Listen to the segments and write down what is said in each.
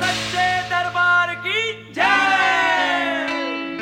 सच्चे दरबार की जय।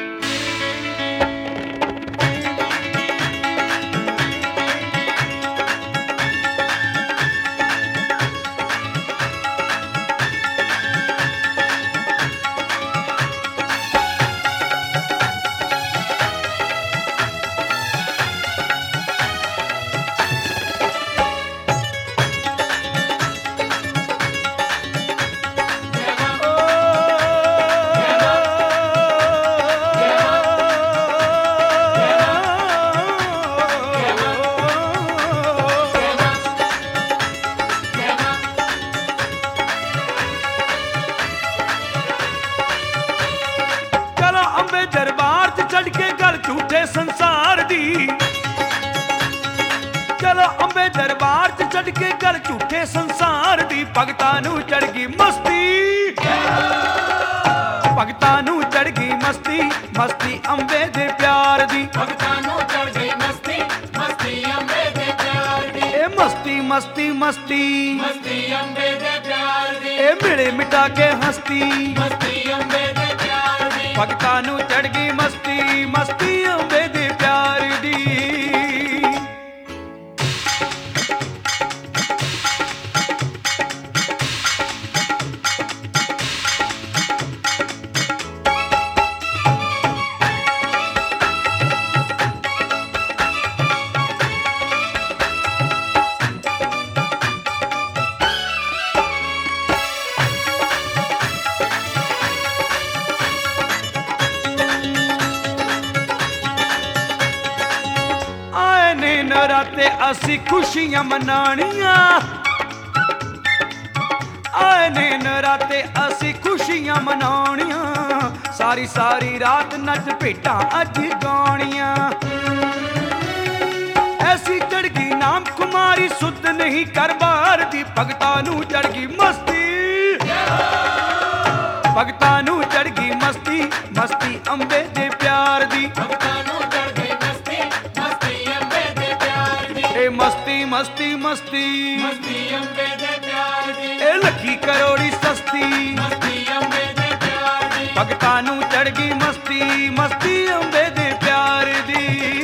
दरबार च चढ़ के गल झूठे संसार दी, चलो अंबे दरबार च चढ़ के गल झूठे संसार दी। भगतां नूं चढ़ गई मस्ती, भगतां नूं चढ़ गई मस्ती, मस्ती अंबे दे प्यार दी। भगतां नूं चढ़ गई मस्ती, मस्ती अंबे दे प्यार दी। ए मस्ती मस्ती मस्ती मस्ती अंबे दे प्यार दी। ए मिले मिटा के हस्ती, मस्ती अंबे दे प्यार दी। भगतां नूं चढ़ गई मस्ती, मस्ती अंबे दे प्यार दी। नराते असी खुशियां मनानियां, आए ने नराते असी खुशियां मनानियां। सारी सारी रात नच भेटां अज गानियां। ऐसी चढ़ गई नाम कुमारी सुध नहीं कर बार दी। भगतां नूं चढ़ गई मस्ती, भगतां नूं चढ़ गई मस्ती, मस्ती अंबे दे प्यार दी। भगतां नूं चढ़ गई मस्ती, मस्ती अंबे दे प्यार दी। ए मस्ती मस्ती मस्ती मस्ती अंबे दे प्यार दी। ए लखी करोड़ी सस्ती, मस्ती अंबे दे प्यार दी। भगतां नूं चढ़ गई मस्ती, मस्ती अंबे दे प्यार दी।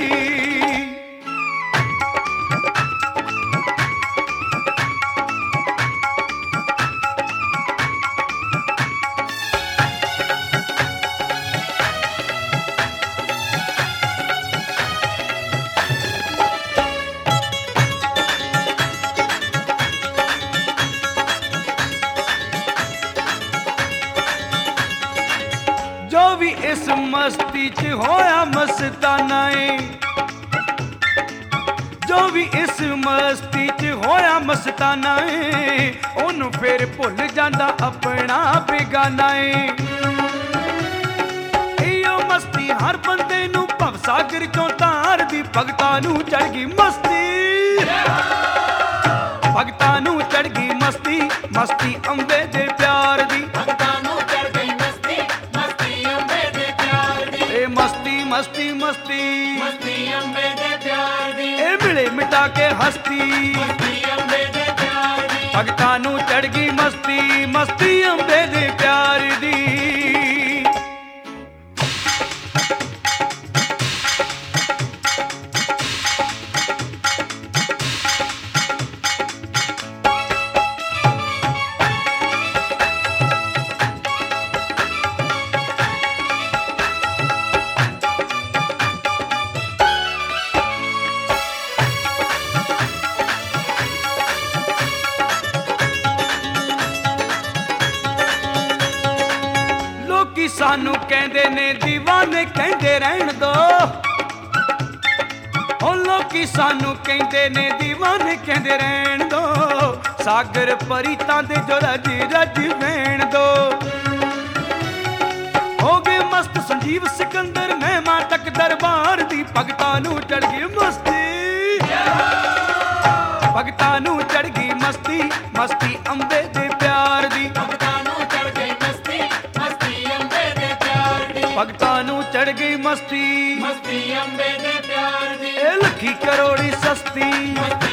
जो भी इस मस्ती च होया मस्ताना है, जो भी इस मस्ती च होया मस्ताना है। ओनू फिर भुल जांदा अपना बेगाना है। इहो मस्ती हर बंदे नू भवसागर चों तार दी। भगतां नूं चढ़ गई मस्ती, भगतां नूं चढ़ गई मस्ती, मस्ती अंबे दे प्यार दी। भगतां नूं चढ़ गई मस्ती, मस्ती अंबे दे प्यार दी। ए मस्ती मस्ती मस्ती मस्ती अंबे दे प्यार दी। ए मिले मिटा के हस्ती, मस्ती अंबे दे प्यार दी। भगतां नूं चढ़ गई मस्ती, मस्ती अंबे दे प्यार दी। लोकी सानू कहंदे ने दीवाने, कहंदे रहन दो। ओ लोकी सानू कहंदे ने दीवाने, कहंदे रहन दो। सागर परीतां दे जो रज रज वैण दो। हो गए मस्त संजीव सिकंदर, महिमा तक दरबार दी। भगतां नूं चढ़ गई मस्ती, भगतां नूं चढ़ गई मस्ती, मस्ती अंबे दे प्यार दी। भगतां नूं चढ़ गई मस्ती, मस्ती अंबे दे प्यार दी। भगतां नूं चढ़ गई मस्ती, मस्ती अंबे दे प्यार दी। ए लखी करोड़ी सस्ती, मस्ती